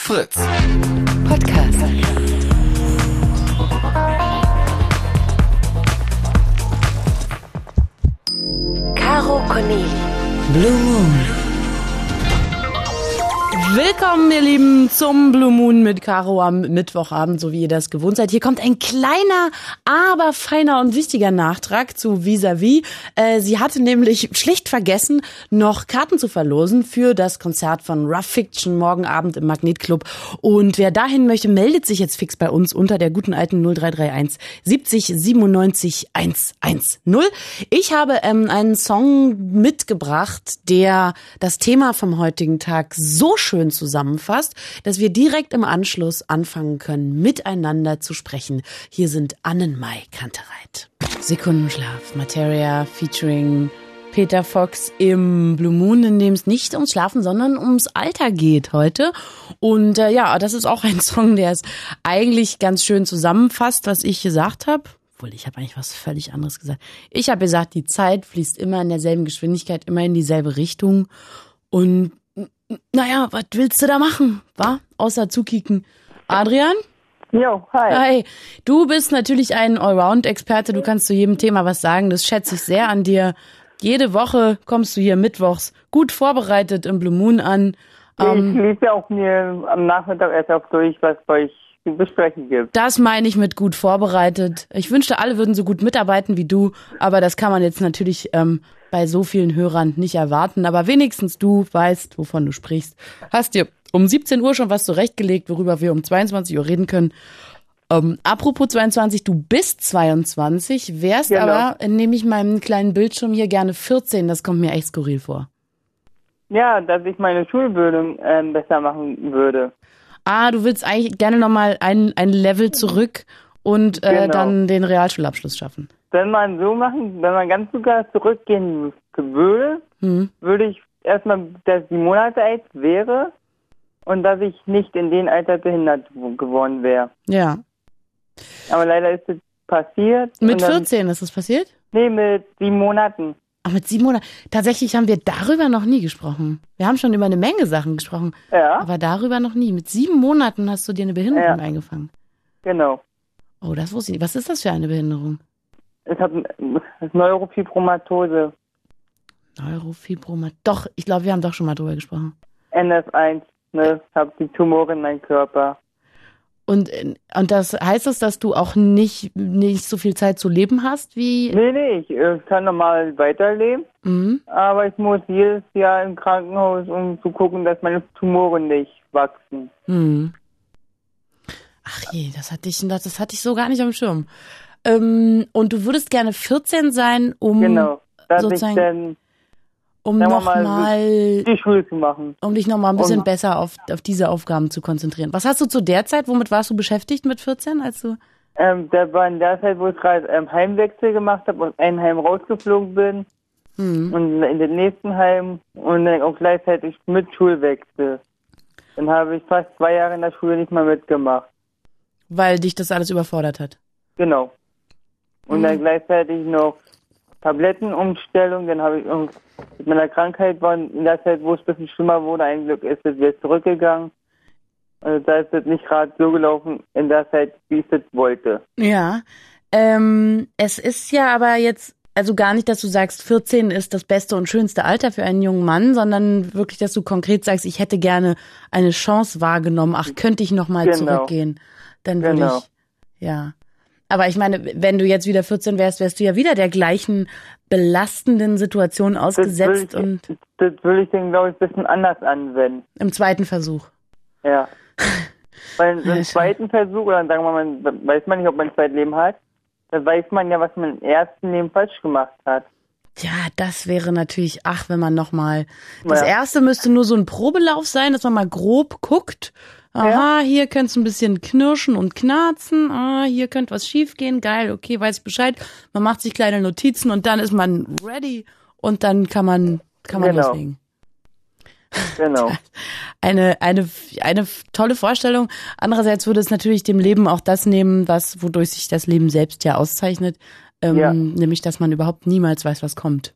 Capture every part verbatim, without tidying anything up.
Fritz. Podcast. Caro Corneli. Blue Moon. Willkommen, ihr Lieben, zum Blue Moon mit Caro am Mittwochabend, so wie ihr das gewohnt seid. Hier kommt ein kleiner, aber feiner und wichtiger Nachtrag zu Vis-a-vis. Äh, sie hatte nämlich schlicht vergessen, noch Karten zu verlosen für das Konzert von Rough Fiction morgen Abend im Magnetclub. Und wer dahin möchte, meldet sich jetzt fix bei uns unter der guten alten null drei drei eins siebzig siebenundneunzig hundertzehn. Ich habe ähm, einen Song mitgebracht, der das Thema vom heutigen Tag so schön zusammenfasst, dass wir direkt im Anschluss anfangen können, miteinander zu sprechen. Hier sind Annenmai Kantereit. Sekundenschlaf, Materia featuring Peter Fox im Blue Moon, in dem es nicht ums Schlafen, sondern ums Alter geht heute. Und äh, ja, das ist auch ein Song, der es eigentlich ganz schön zusammenfasst, was ich gesagt habe. Obwohl, ich habe eigentlich was völlig anderes gesagt. Ich habe gesagt, die Zeit fließt immer in derselben Geschwindigkeit, immer in dieselbe Richtung. Und naja, was willst du da machen, wa? Außer zukicken. Adrian? Jo, hi. Hi. Du bist natürlich ein Allround-Experte. Du kannst zu jedem Thema was sagen. Das schätze ich sehr an dir. Jede Woche kommst du hier mittwochs gut vorbereitet im Blue Moon an. Ähm, ich lese ja auch mir am Nachmittag erst auch durch, was bei euch zu besprechen gibt. Das meine ich mit gut vorbereitet. Ich wünschte, alle würden so gut mitarbeiten wie du. Aber das kann man jetzt natürlich ähm, bei so vielen Hörern nicht erwarten. Aber wenigstens du weißt, wovon du sprichst. Hast dir um siebzehn Uhr schon was zurechtgelegt, worüber wir um zweiundzwanzig Uhr reden können. Ähm, apropos zweiundzwanzig, du bist zweiundzwanzig, wärst genau. aber, nehme ich meinen kleinen Bildschirm hier, gerne vierzehn. Das kommt mir echt skurril vor. Ja, dass ich meine Schulbildung äh, besser machen würde. Ah, du willst eigentlich gerne nochmal ein, ein Level zurück und äh, Genau. dann den Realschulabschluss schaffen. Wenn man so machen, wenn man ganz sogar zurückgehen würde, Hm. würde ich erstmal, dass die Monate alt wäre und dass ich nicht in dem Alter behindert geworden wäre. Ja. Aber leider ist es passiert. Mit und dann, vierzehn ist das passiert? Nee, mit sieben Monaten. Ach, mit sieben Monaten. Tatsächlich haben wir darüber noch nie gesprochen. Wir haben schon über eine Menge Sachen gesprochen, Ja, aber darüber noch nie. Mit sieben Monaten hast du dir eine Behinderung Ja. eingefangen. genau. Oh, das wusste ich nicht. Was ist das für eine Behinderung? Ich habe Neurofibromatose, Neurofibromat. Doch, ich glaube, wir haben doch schon mal drüber gesprochen. N F eins, ne, ich habe die Tumore in meinem Körper. Und, und das heißt das, dass du auch nicht, nicht so viel Zeit zu leben hast wie... Nee, nee, ich äh, kann normal weiterleben, Mhm. aber ich muss jedes Jahr im Krankenhaus, um zu gucken, dass meine Tumore nicht wachsen. Hm. Ach je, das hatte ich, das, das hatte ich so gar nicht am Schirm. Ähm, und du würdest gerne vierzehn sein, um, Genau, dass ich sozusagen- dann um sagen wir mal, nochmal, die Schule zu machen. um dich nochmal ein bisschen Und- besser auf, auf diese Aufgaben zu konzentrieren. Was hast du zu der Zeit, womit warst du beschäftigt mit vierzehn, als du? Ähm, das war in der Zeit, wo ich gerade ähm, Heimwechsel gemacht habe und ein Heim rausgeflogen bin Hm. und in den nächsten Heim und dann auch gleichzeitig mit Schulwechsel. Dann habe ich fast zwei Jahre in der Schule nicht mal mitgemacht. Weil dich das alles überfordert hat. Genau. Und Mhm. dann gleichzeitig noch Tablettenumstellung. Dann habe ich irgend- mit meiner Krankheit war in der Zeit, wo es ein bisschen schlimmer wurde, ein Glück ist es wieder zurückgegangen. Also da ist es nicht gerade so gelaufen in der Zeit, wie ich es wollte. Ja. Ähm, es ist ja aber jetzt, also gar nicht, dass du sagst, vierzehn ist das beste und schönste Alter für einen jungen Mann, sondern wirklich, dass du konkret sagst, ich hätte gerne eine Chance wahrgenommen. Ach, könnte ich noch mal Genau. zurückgehen? Dann würde Genau. ich, ja. Aber ich meine, wenn du jetzt wieder vierzehn wärst, wärst du ja wieder der gleichen belastenden Situation Das ausgesetzt will und ich, das will ich dann, glaube ich, ein bisschen anders anwenden. im zweiten Versuch. Ja. Weil Ja, im schon. zweiten Versuch, oder sagen wir mal, man weiß man nicht, ob man ein zweites Leben hat, da weiß man ja, was man im ersten Leben falsch gemacht hat. Ja, das wäre natürlich, ach, wenn man noch mal, das Ja. erste müsste nur so ein Probelauf sein, dass man mal grob guckt. Aha, hier könnte es ein bisschen knirschen und knarzen. Ah, hier könnte was schiefgehen. Geil, okay, weiß ich Bescheid. Man macht sich kleine Notizen und dann ist man ready und dann kann man, kann man Genau. loslegen. Genau. Eine, eine, eine tolle Vorstellung. Andererseits würde es natürlich dem Leben auch das nehmen, was, wodurch sich das Leben selbst ja auszeichnet. Ähm, Ja. Nämlich, dass man überhaupt niemals weiß, was kommt.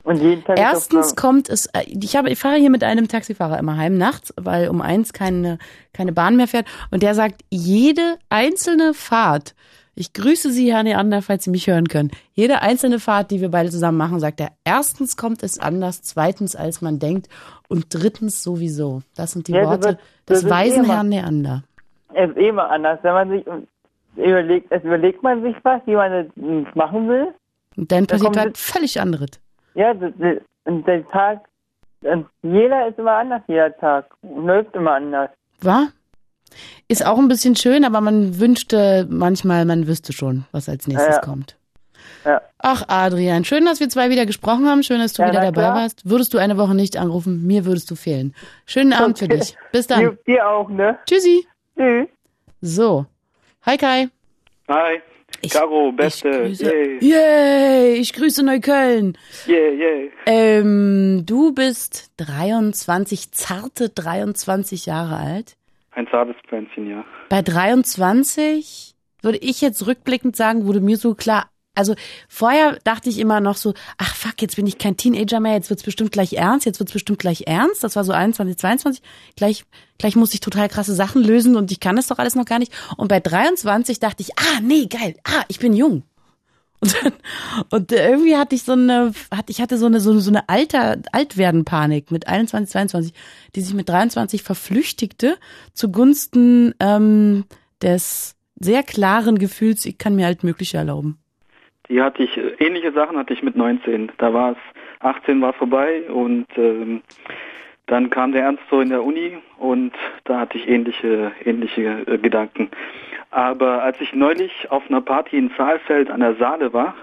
Und jeden Tag Erstens ist kommt es, ich habe, ich fahre hier mit einem Taxifahrer immer heim nachts, weil um eins keine, keine Bahn mehr fährt. Und der sagt, jede einzelne Fahrt, ich grüße Sie, Herr Neander, falls Sie mich hören können. Jede einzelne Fahrt, die wir beide zusammen machen, sagt er, erstens kommt es anders, zweitens als man denkt und drittens sowieso. Das sind die Ja, das Worte wird- des das ist weisen immer- Herrn Neander. es ist eh mal anders. Wenn man sich überlegt, es überlegt man sich was, wie man es machen will. Und dann Da passiert kommt was völlig anderes. Ja, das, das, und der Tag, und jeder ist immer anders, jeder Tag. Und läuft immer anders. War? Ist auch ein bisschen schön, aber man wünschte manchmal, man wüsste schon, was als nächstes Ja. kommt. Ja. Ach, Adrian, schön, dass wir zwei wieder gesprochen haben. Schön, dass du Ja, wieder na dabei klar. warst. Würdest du eine Woche nicht anrufen, mir würdest du fehlen. Schönen Abend für Okay. dich. Bis dann. Dir, dir auch, ne? Tschüssi. Tschüss. So. Hi Kai. Hi, Ich- Caro, Beste. Ich grüße, Yay, yay, ich grüße Neukölln. yeah, yeah. Ähm, du bist dreiundzwanzig, zarte dreiundzwanzig Jahre alt. Ein zartes Pflänzchen, ja. Bei dreiundzwanzig würde ich jetzt rückblickend sagen, wurde mir so klar, also vorher dachte ich immer noch so, ach fuck, jetzt bin ich kein Teenager mehr, jetzt wird's bestimmt gleich ernst, jetzt wird's bestimmt gleich ernst. Das war so einundzwanzig, zweiundzwanzig. Gleich, gleich muss ich total krasse Sachen lösen und ich kann das doch alles noch gar nicht. Und bei dreiundzwanzig dachte ich, ah, nee, geil, ah, ich bin jung. Und, dann, und irgendwie hatte ich so eine, hatte, ich hatte so eine, so eine, so eine Alter, Altwerden-Panik mit einundzwanzig, zweiundzwanzig, die sich mit dreiundzwanzig verflüchtigte zugunsten ähm, des sehr klaren Gefühls, ich kann mir halt Mögliche erlauben. Die hatte ich, äh, ähnliche Sachen hatte ich mit neunzehn. Da war es, achtzehn war vorbei und ähm, dann kam der Ernst so in der Uni und da hatte ich ähnliche, ähnliche äh, Gedanken. Aber als ich neulich auf einer Party in Saalfeld an der Saale war,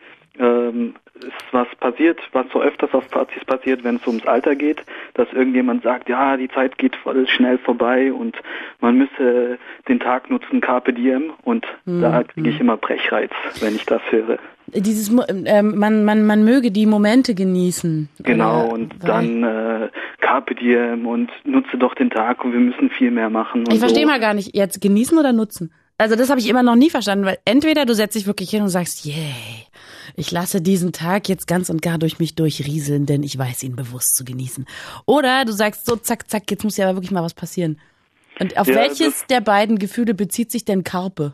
ähm, ist was passiert, was so öfters auf Partys passiert, wenn es ums Alter geht, dass irgendjemand sagt, ja, die Zeit geht voll schnell vorbei und man müsse den Tag nutzen, Carpe Diem, und Mhm. da kriege ich immer Brechreiz, wenn ich das höre. Dieses, Mo- ähm, man, man, man möge die Momente genießen. Genau, Oder- und weil- dann äh, Carpe Diem und nutze doch den Tag und wir müssen viel mehr machen. Und Ich verstehe so. mal gar nicht, jetzt genießen oder nutzen? Also das habe ich immer noch nie verstanden, weil entweder du setzt dich wirklich hin und sagst, yay, ich lasse diesen Tag jetzt ganz und gar durch mich durchrieseln, denn ich weiß ihn bewusst zu genießen. Oder du sagst so, zack, zack, jetzt muss ja aber wirklich mal was passieren. Und auf Ja, welches das- der beiden Gefühle bezieht sich denn Carpe?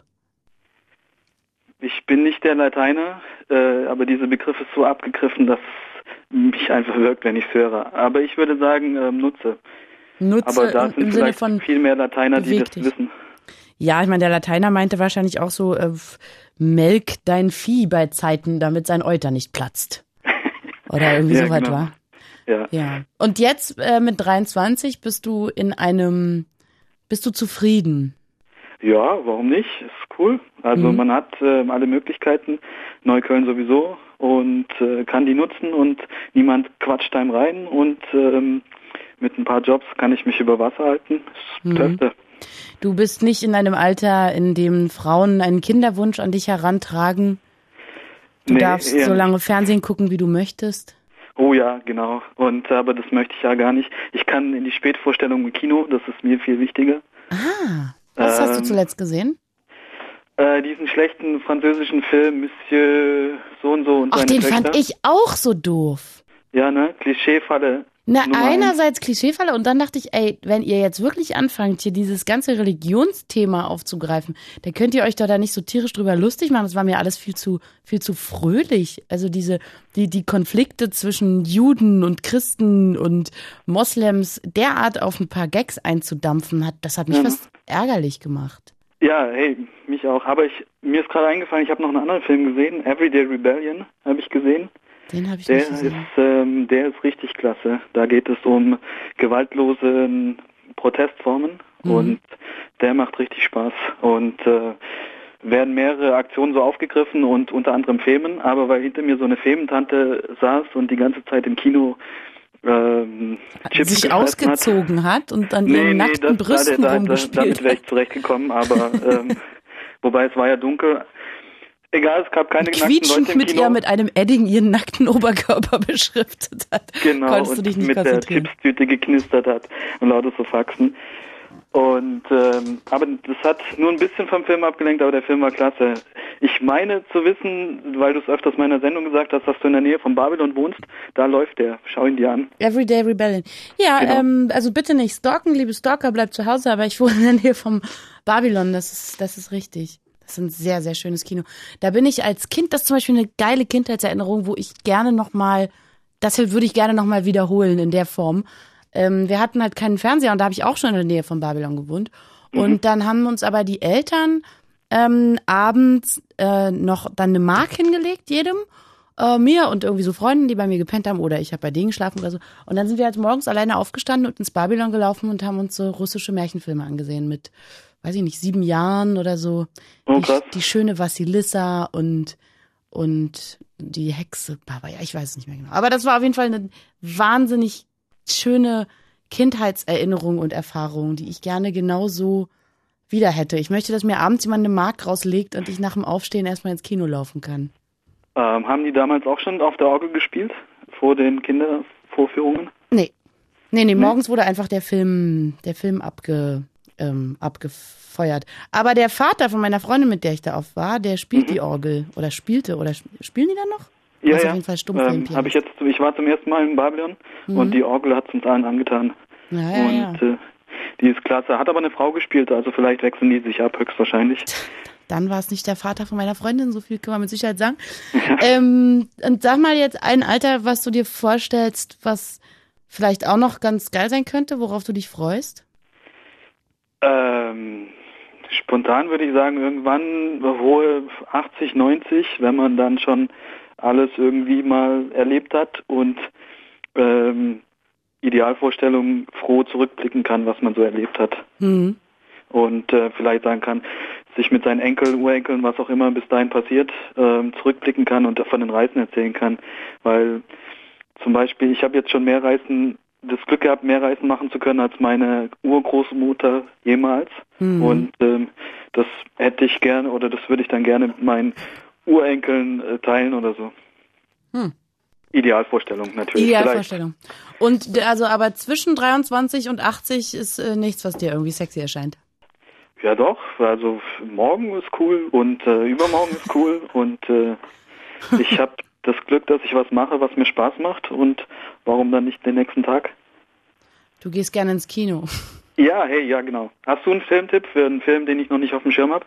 Ich bin nicht der Lateiner, äh, aber dieser Begriff ist so abgegriffen, dass es mich einfach wirkt, wenn ich es höre. Aber ich würde sagen, ähm, nutze. Nutze Aber da im, sind im Sinne vielleicht von, viel mehr Lateiner, die beweg das dich. wissen. ja, ich meine, der Lateiner meinte wahrscheinlich auch so, äh, melk dein Vieh bei Zeiten, damit sein Euter nicht platzt. Oder irgendwie Ja, so weit genau. war. Ja. Ja. Und jetzt äh, mit dreiundzwanzig bist du in einem, bist du zufrieden? Ja, warum nicht? Ist cool. Also Mhm. man hat ähm, alle Möglichkeiten, Neukölln sowieso, und äh, kann die nutzen und niemand quatscht einem rein, und ähm, mit ein paar Jobs kann ich mich über Wasser halten. Das Mhm. Beste. Du bist nicht in einem Alter, in dem Frauen einen Kinderwunsch an dich herantragen. Du Nee, darfst eher so nicht. lange Fernsehen gucken, wie du möchtest. Oh ja, genau. Und aber das möchte ich ja gar nicht. Ich kann in die Spätvorstellung im Kino, das ist mir viel wichtiger. Ah, was hast du Ähm, zuletzt gesehen? Äh, diesen schlechten französischen Film Monsieur so und so und Ach, seine den Töchter. fand ich auch so doof. Ja, ne? Klischeefalle. Na, Nummer eins. einerseits Klischeefalle und dann dachte ich, ey, wenn ihr jetzt wirklich anfangt, hier dieses ganze Religionsthema aufzugreifen, dann könnt ihr euch doch da nicht so tierisch drüber lustig machen. Das war mir alles viel zu, viel zu fröhlich. Also diese, die, die Konflikte zwischen Juden und Christen und Moslems derart auf ein paar Gags einzudampfen hat, das hat mich Mhm. fast ärgerlich gemacht. Ja, hey, mich auch. Aber ich, mir ist gerade eingefallen, ich habe noch einen anderen Film gesehen, Everyday Rebellion, habe ich gesehen. Den habe ich Der nicht ist, gesehen. ähm, der ist richtig klasse. Da geht es um gewaltlose Protestformen, Mhm. und der macht richtig Spaß. Und äh, werden mehrere Aktionen so aufgegriffen und unter anderem Femen, aber weil hinter mir so eine Fementante saß und die ganze Zeit im Kino ähm, Chips Sich gefressen ausgezogen hat, und an Nee, ihren nee, nackten das, Brüsten da, da, da, rumgespielt damit wäre hat. ich zurechtgekommen, aber ähm, wobei es war ja dunkel. Egal, es gab keine nackten Leute Quietschend im mit Kino. ihr mit einem Edding ihren nackten Oberkörper beschriftet hat. Genau, Konntest du und dich nicht mit der konzentrieren. Chipstüte geknistert hat und lauter so Faxen. Und ähm, aber das hat nur ein bisschen vom Film abgelenkt, aber der Film war klasse. Ich meine zu wissen, weil du es öfters mal in der Sendung gesagt hast, dass du in der Nähe von Babylon wohnst, da läuft der. Schau ihn dir an. Everyday Rebellion. Ja, Genau. ähm, also bitte nicht stalken, liebe Stalker, bleibt zu Hause, aber ich wohne in der Nähe vom Babylon, das ist, das ist richtig. Das ist ein sehr, sehr schönes Kino. Da bin ich als Kind, das ist zum Beispiel eine geile Kindheitserinnerung, wo ich gerne nochmal, das würde ich gerne nochmal wiederholen in der Form. Ähm, wir hatten halt keinen Fernseher und da habe ich auch schon in der Nähe von Babylon gewohnt. Mhm. Und dann haben uns aber die Eltern ähm, abends äh, noch dann eine Mark hingelegt, jedem, äh, mir und irgendwie so Freunden, die bei mir gepennt haben oder ich habe bei denen geschlafen oder so. Und dann sind wir halt morgens alleine aufgestanden und ins Babylon gelaufen und haben uns so russische Märchenfilme angesehen mit, weiß ich nicht, sieben Jahren oder so. Oh, die, krass. die schöne Vassilissa und und die Hexe Baba, ja, ich weiß es nicht mehr genau. Aber das war auf jeden Fall eine wahnsinnig schöne Kindheitserinnerung und Erfahrung, die ich gerne genauso wieder hätte. Ich möchte, dass mir abends jemand eine Mark rauslegt und ich nach dem Aufstehen erstmal ins Kino laufen kann. Ähm, haben die damals auch schon auf der Orgel gespielt? Vor den Kindervorführungen? Nee. Nee, nee, morgens wurde einfach der Film, der Film abge, ähm, abgefeuert. Aber der Vater von meiner Freundin, mit der ich da auf war, der spielt mhm. die Orgel. Oder spielte. Oder spielen die da noch? Ja, also ja. Auf jeden Fall ähm, hab ich jetzt, ich war zum ersten Mal in Babylon mhm. und die Orgel hat es uns allen angetan. Ja, ja, und ja. Äh, die ist klasse. Hat aber eine Frau gespielt, also vielleicht wechseln die sich ab, höchstwahrscheinlich. Dann war es nicht der Vater von meiner Freundin, so viel können wir mit Sicherheit sagen. Ja. Ähm, und sag mal jetzt ein Alter, was du dir vorstellst, was vielleicht auch noch ganz geil sein könnte, worauf du dich freust? Ähm, spontan würde ich sagen, irgendwann hohe achtzig, neunzig, wenn man dann schon alles irgendwie mal erlebt hat und ähm, Idealvorstellungen froh zurückblicken kann, was man so erlebt hat. Mhm. Und äh, vielleicht sagen kann, sich mit seinen Enkeln, Urenkeln, was auch immer bis dahin passiert, ähm, zurückblicken kann und von den Reisen erzählen kann. Weil zum Beispiel, ich habe jetzt schon mehr Reisen, das Glück gehabt, mehr Reisen machen zu können als meine Urgroßmutter jemals. Mhm. Und ähm, das hätte ich gerne oder das würde ich dann gerne mit meinen Urenkeln äh, teilen oder so. Hm. Idealvorstellung natürlich. Idealvorstellung. Vielleicht. Und also aber zwischen dreiundzwanzig und achtzig ist äh, nichts, was dir irgendwie sexy erscheint. Ja doch, also morgen ist cool und äh, übermorgen ist cool und äh, ich habe das Glück, dass ich was mache, was mir Spaß macht und warum dann nicht den nächsten Tag? Du gehst gerne ins Kino. Ja, hey, ja genau. Hast du einen Filmtipp für einen Film, den ich noch nicht auf dem Schirm habe?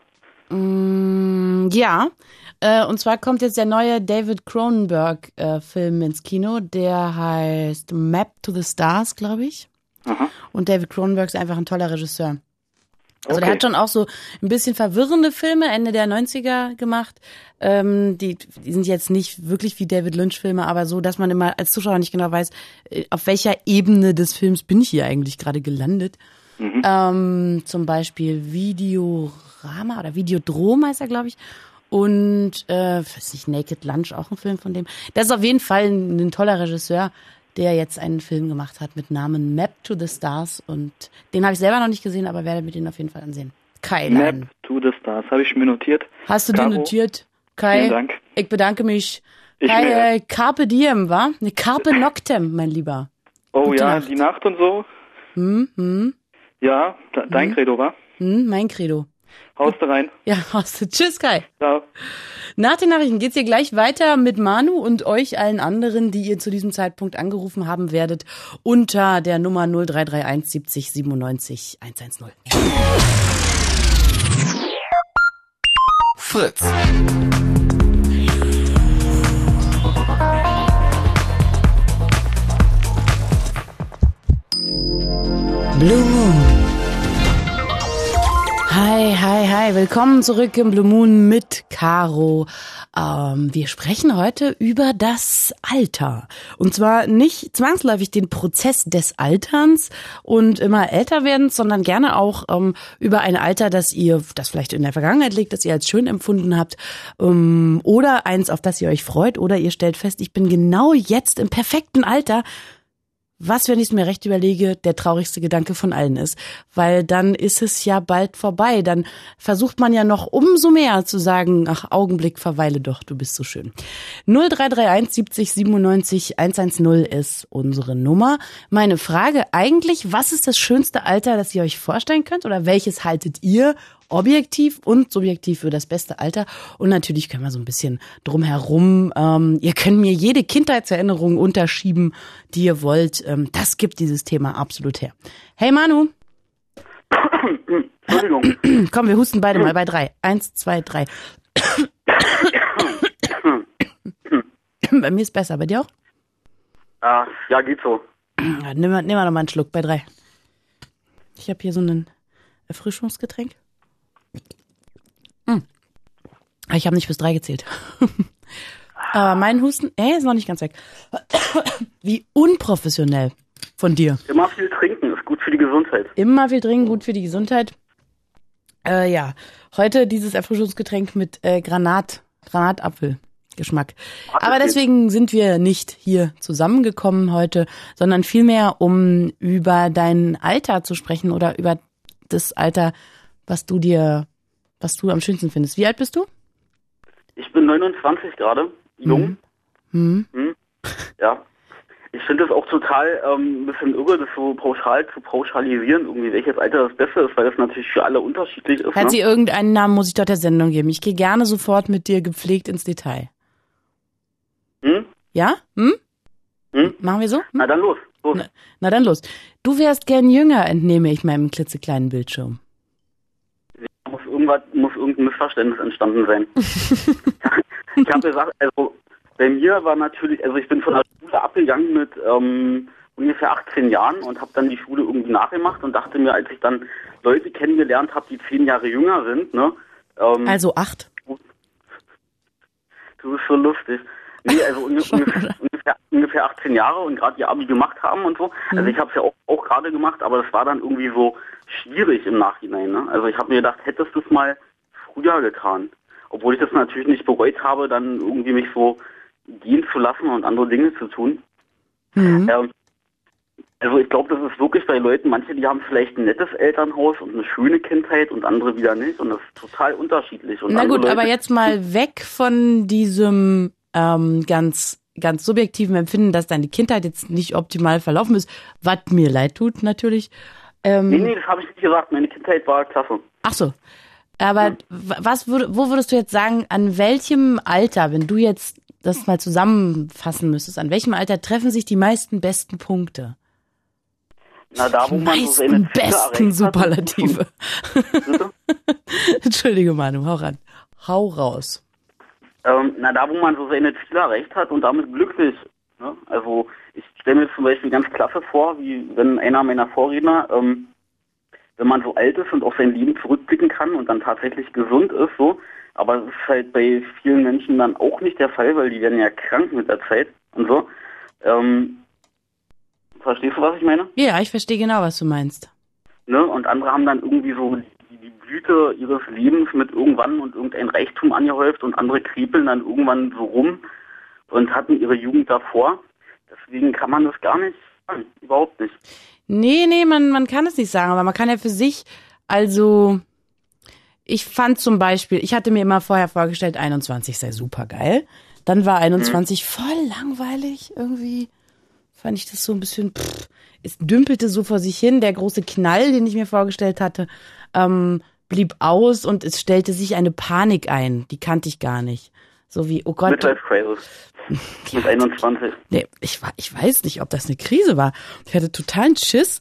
Mm, ja, äh, und zwar kommt jetzt der neue David Cronenberg-Film äh, ins Kino, der heißt Map to the Stars, glaube ich. Aha. Und David Cronenberg ist einfach ein toller Regisseur. Also okay. Der hat schon auch so ein bisschen verwirrende Filme Ende der neunziger gemacht. Ähm, die, die sind jetzt nicht wirklich wie David Lynch-Filme, aber so, dass man immer als Zuschauer nicht genau weiß, auf welcher Ebene des Films bin ich hier eigentlich gerade gelandet. Mhm. Ähm, zum Beispiel Videorama oder Videodrom heißt er, glaube ich. Und, äh, weiß nicht, Naked Lunch, auch ein Film von dem. Das ist auf jeden Fall ein, ein toller Regisseur, der jetzt einen Film gemacht hat mit Namen Map to the Stars. Und den habe ich selber noch nicht gesehen, aber werde mir den auf jeden Fall ansehen. Kai, Map to the Stars, habe ich mir notiert. Hast du Caro, dir notiert? Kai, vielen Dank. Ich bedanke mich. Ich Kai, äh, Carpe Diem, wa? Ne, Carpe Noctem, mein Lieber. Oh Gute ja, Nacht. die Nacht und so. Hm, hm. Ja, dein hm. Credo, wa? Hm, mein Credo. Haust du rein. Ja, haust du. Tschüss, Kai. Ciao. Nach den Nachrichten geht's hier gleich weiter mit Manu und euch allen anderen, die ihr zu diesem Zeitpunkt angerufen haben werdet, unter der Nummer null drei drei eins siebzig siebenundneunzig hundertzehn. Fritz. Blue Moon. Hi, hi, hi. Willkommen zurück im Blue Moon mit Caro. Ähm, wir sprechen heute über das Alter. Und zwar nicht zwangsläufig den Prozess des Alterns und immer älter werdens, sondern gerne auch ähm, über ein Alter, das ihr, das vielleicht in der Vergangenheit liegt, das ihr als schön empfunden habt. Ähm, oder eins, auf das ihr euch freut. Oder ihr stellt fest, ich bin genau jetzt im perfekten Alter. was, wenn ich es mir recht überlege, der traurigste Gedanke von allen ist. Weil dann ist es ja bald vorbei. Dann versucht man ja noch umso mehr zu sagen, ach, Augenblick, verweile doch, du bist so schön. null drei drei eins siebzig siebenundneunzig hundertzehn ist unsere Nummer. Meine Frage eigentlich, was ist das schönste Alter, das ihr euch vorstellen könnt? Oder welches haltet ihr objektiv und subjektiv für das beste Alter? Und natürlich können wir so ein bisschen drumherum. Ähm, ihr könnt mir jede Kindheitserinnerung unterschieben, die ihr wollt. Ähm, das gibt dieses Thema absolut her. Hey Manu. Entschuldigung. Komm, wir husten beide mal bei drei. Eins, zwei, drei. Bei mir ist besser. Bei dir auch? Ah, ja, geht so. Ja, nimm, mal, nimm mal noch mal einen Schluck bei drei. Ich habe hier so ein Erfrischungsgetränk. Hm. Ich habe nicht bis drei gezählt. Aber mein Husten, ey, ist noch nicht ganz weg. Wie unprofessionell von dir. Immer viel trinken, ist gut für die Gesundheit. Immer viel trinken, gut für die Gesundheit. Äh, ja, heute dieses Erfrischungsgetränk mit äh, Granat, Granatapfelgeschmack. Aber deswegen sind wir nicht hier zusammengekommen heute, sondern vielmehr, um über dein Alter zu sprechen oder über das Alter, was du dir, was du am schönsten findest. Wie alt bist du? Ich bin neunundzwanzig gerade, jung. Mhm. Hm. Ja. Ich finde es auch total ähm, ein bisschen irre, das so pauschal zu pauschalisieren, irgendwie welches Alter das Beste ist, weil das natürlich für alle unterschiedlich ist. Hat ne? sie irgendeinen Namen, muss ich doch der Sendung geben. Ich gehe gerne sofort mit dir gepflegt ins Detail. Hm? Ja? Hm? Hm? Machen wir so? Hm? Na dann los, los. Na, na dann los. Du wärst gern jünger, entnehme ich meinem klitzekleinen Bildschirm. Muss irgendwas, muss irgendein Missverständnis entstanden sein. Ich habe gesagt, also bei mir war natürlich, also ich bin von der Schule abgegangen mit ähm, ungefähr achtzehn Jahren und habe dann die Schule irgendwie nachgemacht und dachte mir, als ich dann Leute kennengelernt habe, die zehn Jahre jünger sind, ne? Ähm, Also acht? Du bist so lustig. Nee, also ungefähr, ungefähr, ungefähr achtzehn Jahre und gerade ihr Abi gemacht haben und so. Also Mhm. ich habe es ja auch, auch gerade gemacht, aber das war dann irgendwie so schwierig im Nachhinein. Ne? Also ich habe mir gedacht, hättest du es mal früher getan. Obwohl ich das natürlich nicht bereut habe, dann irgendwie mich so gehen zu lassen und andere Dinge zu tun. Mhm. Ähm, also ich glaube, das ist wirklich bei Leuten, manche, die haben vielleicht ein nettes Elternhaus und eine schöne Kindheit und andere wieder nicht. Und das ist total unterschiedlich. Und Na gut, Leute, aber jetzt mal weg von diesem ähm, ganz ganz subjektiven Empfinden, dass deine Kindheit jetzt nicht optimal verlaufen ist, was mir leid tut natürlich. Ähm, Nee, nee, das habe ich nicht gesagt. Meine Kindheit war klasse. Ach so. Aber Ja. was würde, wo würdest du jetzt sagen, an welchem Alter, wenn du jetzt das mal zusammenfassen müsstest, an welchem Alter treffen sich die meisten besten Punkte? Na, da, wo Die man so seine meisten Ziele besten erreicht Superlative. Hat. Bitte? Entschuldige, Manu, hau ran. Hau raus. Ähm, na, da, wo man so seine Ziele erreicht hat und damit glücklich. Ne? Also, ich stelle mir zum Beispiel ganz klasse vor, wie wenn einer meiner Vorredner, ähm, wenn man so alt ist und auf sein Leben zurückblicken kann und dann tatsächlich gesund ist, so. Aber das ist halt bei vielen Menschen dann auch nicht der Fall, weil die werden ja krank mit der Zeit und so. Ähm, verstehst du, was ich meine? Ja, ich verstehe genau, was du meinst. Ne? Und andere haben dann irgendwie so die, die Blüte ihres Lebens mit irgendwann und irgendein Reichtum angehäuft und andere krepeln dann irgendwann so rum und hatten ihre Jugend davor. Deswegen kann man das gar nicht sagen, überhaupt nicht. Nee, nee, man, man kann es nicht sagen, aber man kann ja für sich, also ich fand zum Beispiel, ich hatte mir immer vorher vorgestellt, einundzwanzig sei super geil. Dann war einundzwanzig mhm. voll langweilig irgendwie. Fand ich das so ein bisschen, pff, es dümpelte so vor sich hin. Der große Knall, den ich mir vorgestellt hatte, ähm, blieb aus und es stellte sich eine Panik ein. Die kannte ich gar nicht. So wie, oh Gott. Midlife Crisis. Mit einundzwanzig. Nee, ich, ich weiß nicht, ob das eine Krise war. Ich hatte totalen Schiss,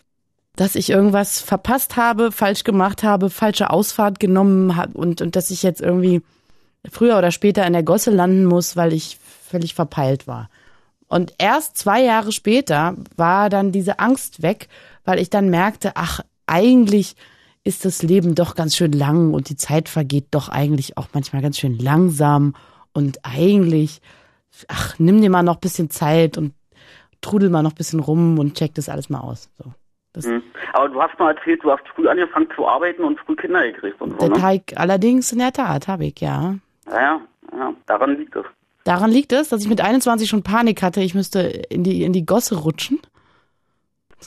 dass ich irgendwas verpasst habe, falsch gemacht habe, falsche Ausfahrt genommen habe und, und dass ich jetzt irgendwie früher oder später in der Gosse landen muss, weil ich völlig verpeilt war. Und erst zwei Jahre später war dann diese Angst weg, weil ich dann merkte, ach, eigentlich ist das Leben doch ganz schön lang und die Zeit vergeht doch eigentlich auch manchmal ganz schön langsam und eigentlich, ach, nimm dir mal noch ein bisschen Zeit und trudel mal noch ein bisschen rum und check das alles mal aus. So. Das mhm. Aber du hast mal erzählt, du hast früh angefangen zu arbeiten und früh Kinder gekriegt und so, der ne? Teig allerdings in der Tat, habe ich, ja. Ja, ja, ja, daran liegt es. Daran liegt es, dass ich mit einundzwanzig schon Panik hatte, ich müsste in die, in die Gosse rutschen.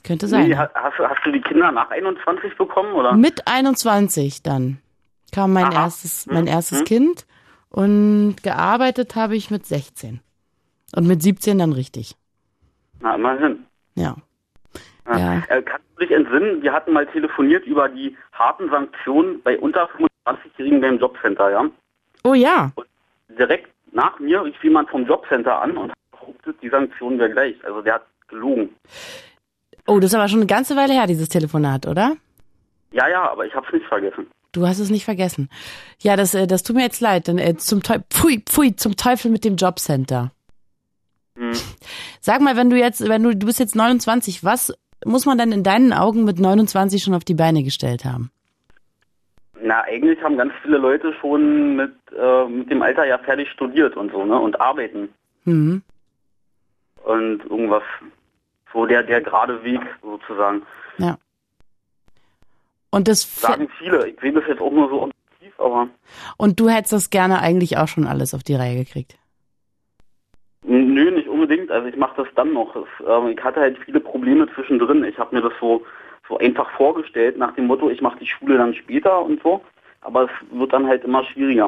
Das könnte sein. Nee, hast, hast du die Kinder nach einundzwanzig bekommen, oder? Mit einundzwanzig dann kam mein Aha. erstes, mein Hm. erstes Hm. Kind und gearbeitet habe ich mit sechzehn. Und mit siebzehn dann richtig. Na, immerhin. Ja. Ja. Ja. Äh, kannst du dich entsinnen, wir hatten mal telefoniert über die harten Sanktionen bei unter fünfundzwanzigjährigen beim Jobcenter, ja? Oh ja. Und direkt nach mir rief jemand vom Jobcenter an und behauptet, die Sanktionen wäre gleich. Also der hat gelogen. Oh, das ist aber schon eine ganze Weile her, dieses Telefonat, oder? Ja, ja, aber ich hab's nicht vergessen. Du hast es nicht vergessen. Ja, das, äh, das tut mir jetzt leid. Denn, äh, zum Teufel, pfui, pfui, zum Teufel mit dem Jobcenter. Hm. Sag mal, wenn du jetzt, wenn du, du bist jetzt neunundzwanzig, was muss man denn in deinen Augen mit neunundzwanzig schon auf die Beine gestellt haben? Na, eigentlich haben ganz viele Leute schon mit, äh, mit dem Alter ja fertig studiert und so, ne? Und arbeiten. Mhm. Und irgendwas, so der, der gerade Weg sozusagen. Ja. Und das Sagen viele. Ich sehe das jetzt auch nur so objektiv, aber und du hättest das gerne eigentlich auch schon alles auf die Reihe gekriegt. nö, nicht unbedingt. Also ich mache das dann noch. Es, ähm, ich hatte halt viele Probleme zwischendrin. Ich habe mir das so, so einfach vorgestellt, nach dem Motto, ich mache die Schule dann später und so. Aber es wird dann halt immer schwieriger.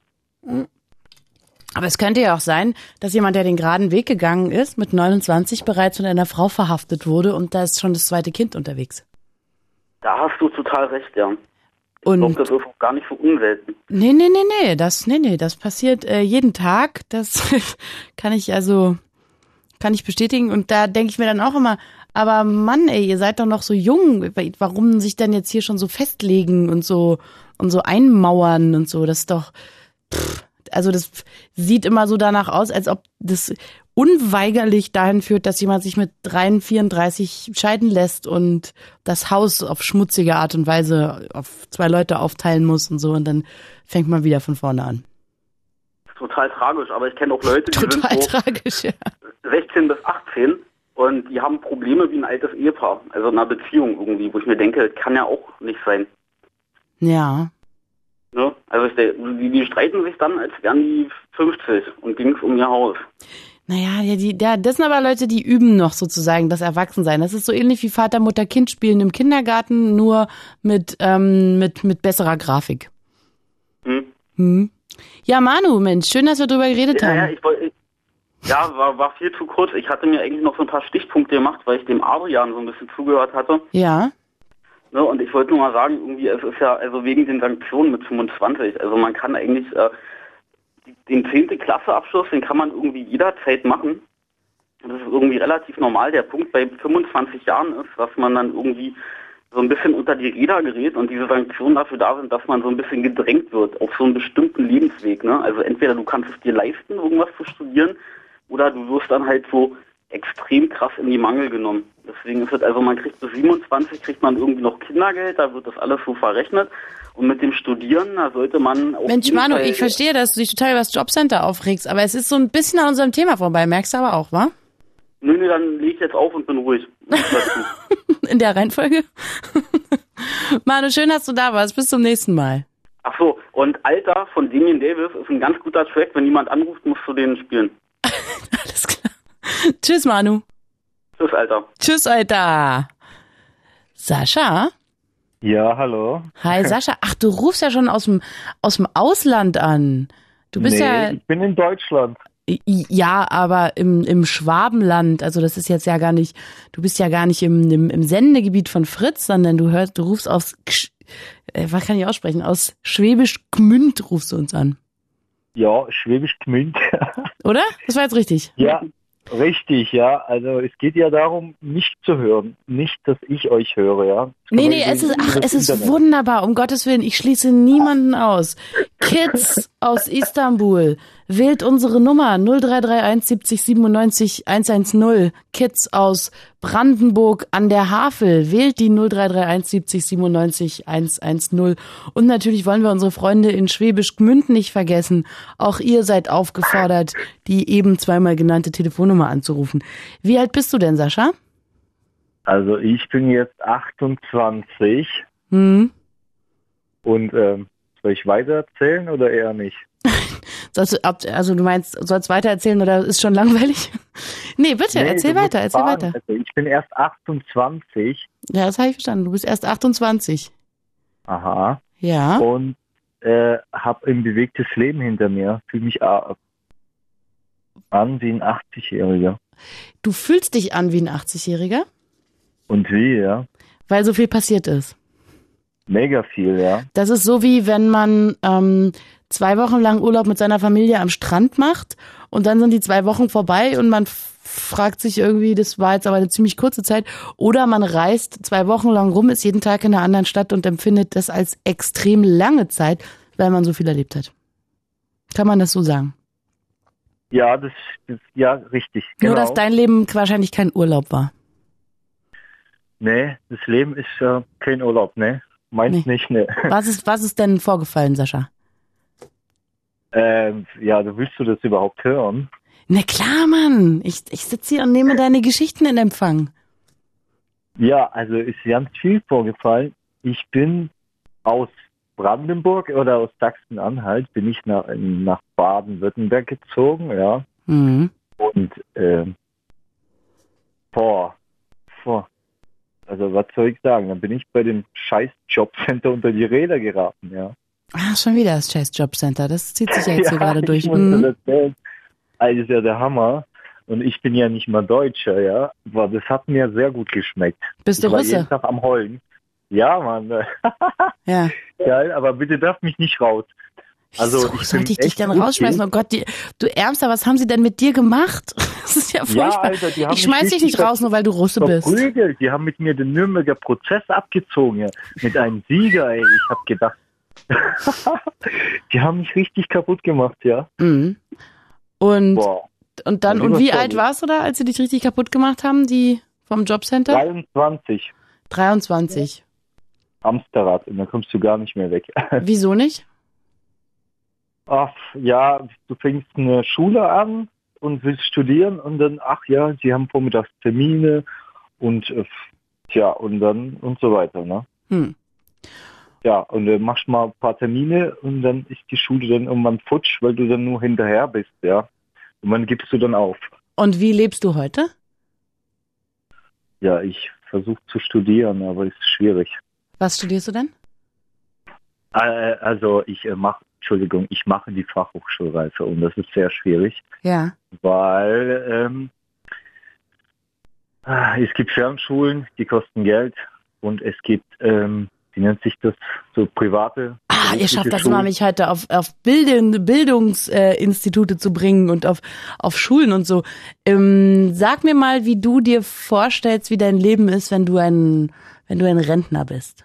Aber es könnte ja auch sein, dass jemand, der den geraden Weg gegangen ist, mit neunundzwanzig bereits von einer Frau verhaftet wurde und da ist schon das zweite Kind unterwegs. Da hast du total recht, ja. Ich Und glaube, das ist auch gar nicht so unselten. nee, nee, nee, nee, das, nee, nee, das passiert äh, jeden Tag. Das kann ich also, kann ich bestätigen. Und da denke ich mir dann auch immer, aber Mann, ey, ihr seid doch noch so jung. Warum sich denn jetzt hier schon so festlegen und so und so einmauern und so? Das ist doch, pff, also das sieht immer so danach aus, als ob das unweigerlich dahin führt, dass jemand sich mit dreiunddreißig, vierunddreißig scheiden lässt und das Haus auf schmutzige Art und Weise auf zwei Leute aufteilen muss und so und dann fängt man wieder von vorne an. Total tragisch, aber ich kenne auch Leute, die Total sind so tragisch, ja. sechzehn bis achtzehn und die haben Probleme wie ein altes Ehepaar. Also in einer Beziehung irgendwie, wo ich mir denke, das kann ja auch nicht sein. Ja. Ne? Also ich, die, die streiten sich dann, als wären die fünfzig und ging es um ihr Haus. Naja, ja, die, ja, das sind aber Leute, die üben noch sozusagen das Erwachsensein. Das ist so ähnlich wie Vater, Mutter, Kind spielen im Kindergarten, nur mit, ähm, mit, mit besserer Grafik. Hm? Hm. Ja, Manu, Mensch, schön, dass wir drüber geredet Ja, haben. ja, ich wollte, ja, war, war viel zu kurz. Ich hatte mir eigentlich noch so ein paar Stichpunkte gemacht, weil ich dem Adrian so ein bisschen zugehört hatte. Ja. Ne, und ich wollte nur mal sagen, irgendwie, es ist ja, also wegen den Sanktionen mit fünfundzwanzig, also man kann eigentlich, äh, den zehnte Klasse Abschluss, den kann man irgendwie jederzeit machen. Das ist irgendwie relativ normal. Der Punkt bei fünfundzwanzig Jahren ist, dass man dann irgendwie so ein bisschen unter die Räder gerät und diese Sanktionen dafür da sind, dass man so ein bisschen gedrängt wird auf so einen bestimmten Lebensweg. Ne? Also entweder du kannst es dir leisten, irgendwas zu studieren, oder du wirst dann halt so extrem krass in die Mangel genommen. Deswegen ist es, also man kriegt bis siebenundzwanzig, kriegt man irgendwie noch Kindergeld, da wird das alles so verrechnet. Und mit dem Studieren, da sollte man auch. Mensch, Manu, ich verstehe, dass du dich total über das Jobcenter aufregst, aber es ist so ein bisschen an unserem Thema vorbei, merkst du aber auch, wa? Nö, nö, dann leg ich jetzt auf und bin ruhig. In der Reihenfolge? Manu, schön, dass du da warst. Bis zum nächsten Mal. Ach so, und Alter von Damien Davis ist ein ganz guter Track. Wenn jemand anruft, musst du den spielen. Alles klar. Tschüss, Manu. Tschüss, Alter. Tschüss, Alter. Sascha? Ja, hallo. Hi, Sascha. Ach, du rufst ja schon aus dem, aus dem Ausland an. Du bist nee, ja... ich bin in Deutschland. Ja, aber im, im Schwabenland, also das ist jetzt ja gar nicht, du bist ja gar nicht im, im, im Sendegebiet von Fritz, sondern du hörst, du rufst aus, äh, was kann ich aussprechen, aus Schwäbisch Gmünd rufst du uns an. Ja, Schwäbisch Gmünd. Oder? Das war jetzt richtig. Ja, richtig, ja. Also es geht ja darum, mich zu hören, nicht, dass ich euch höre, ja. Nee, nee, es ist, ach, es ist wunderbar, um Gottes Willen, ich schließe niemanden aus. Kids aus Istanbul, wählt unsere Nummer null drei drei eins siebzig siebenundneunzig hundertzehn. Kids aus Brandenburg an der Havel, wählt die null drei drei eins siebzig siebenundneunzig hundertzehn. Und natürlich wollen wir unsere Freunde in Schwäbisch Gmünd nicht vergessen. Auch ihr seid aufgefordert, die eben zweimal genannte Telefonnummer anzurufen. Wie alt bist du denn, Sascha? Also ich bin jetzt achtundzwanzig. Hm. Und ähm, soll ich weiter erzählen oder eher nicht? Sollst du, also du meinst, sollst weiter erzählen oder ist schon langweilig? Nee, bitte, nee, erzähl weiter, erzähl fahren. weiter. Also ich bin erst achtundzwanzig. Ja, das habe ich verstanden. Du bist erst achtundzwanzig. Aha. Ja. Und äh, habe ein bewegtes Leben hinter mir. Fühle mich an wie ein achtzigjähriger. Du fühlst dich an wie ein achtzigjähriger? Und wie, ja? Weil so viel passiert ist. Mega viel, ja. Das ist so wie wenn man ähm, zwei Wochen lang Urlaub mit seiner Familie am Strand macht und dann sind die zwei Wochen vorbei und man f- fragt sich irgendwie, das war jetzt aber eine ziemlich kurze Zeit. Oder man reist zwei Wochen lang rum, ist jeden Tag in einer anderen Stadt und empfindet das als extrem lange Zeit, weil man so viel erlebt hat. Kann man das so sagen? Ja, das, das ja, richtig. Nur, genau. dass dein Leben wahrscheinlich kein Urlaub war. Nee, das Leben ist äh, kein Urlaub, ne? Meins nee. nicht, ne. Was ist, was ist denn vorgefallen, Sascha? Ähm, ja, willst du das überhaupt hören? Na klar, Mann. Ich, ich sitze hier und nehme deine Geschichten in Empfang. Ja, also ist ganz viel vorgefallen. Ich bin aus Brandenburg oder aus Sachsen-Anhalt, bin ich nach, nach Baden-Württemberg gezogen, ja. Mhm. Und, ähm, boah, boah. Also was soll ich sagen, dann bin ich bei dem scheiß Jobcenter unter die Räder geraten, ja. Ah, schon wieder das scheiß Jobcenter, das zieht sich ja jetzt ja, hier gerade durch. Ich muss mhm. das erzählen. Also ist ja der Hammer. Und ich bin ja nicht mal Deutscher, ja. Aber das hat mir sehr gut geschmeckt. Bist du ich war Russe? jeden Tag am Heulen. Ja, Mann. Ja. Geil, aber bitte darf mich nicht raus. Also, Wieso ich sollte ich dich dann rausschmeißen? Oh Gott, die, du Ärmster, was haben sie denn mit dir gemacht? Das ist ja furchtbar. Ja, Alter, ich schmeiß dich nicht raus, nur weil du Russe bist. Verprügelt. Die haben mit mir den Nürnberger Prozess abgezogen, ja. Mit einem Sieger, ey. Ich hab gedacht, die haben mich richtig kaputt gemacht, ja. Mhm. Und, Boah. und dann, und wie alt warst du da, als sie dich richtig kaputt gemacht haben, die vom Jobcenter? dreiundzwanzig. dreiundzwanzig. Hamsterrad, und dann kommst du gar nicht mehr weg. Wieso nicht? Ach, ja, du fängst eine Schule an und willst studieren und dann, ach ja, sie haben vormittags Termine und, äh, tja, und dann, und so weiter, ne? Hm. Ja, und du machst mal ein paar Termine und dann ist die Schule dann irgendwann futsch, weil du dann nur hinterher bist, ja. Und dann gibst du dann auf. Und wie lebst du heute? Ja, ich versuche zu studieren, aber es ist schwierig. Was studierst du denn? Äh, also ich äh, mache, Entschuldigung, ich mache die Fachhochschulreife und das ist sehr schwierig. Ja. Weil ähm, es gibt Fernschulen, die kosten Geld und es gibt, ähm, wie nennt sich das, so private. Ah, ihr schafft das mal, mich heute auf, auf Bildung, Bildungsinstitute äh, zu bringen und auf, auf Schulen und so. Ähm, sag mir mal, wie du dir vorstellst, wie dein Leben ist, wenn du ein, wenn du ein Rentner bist.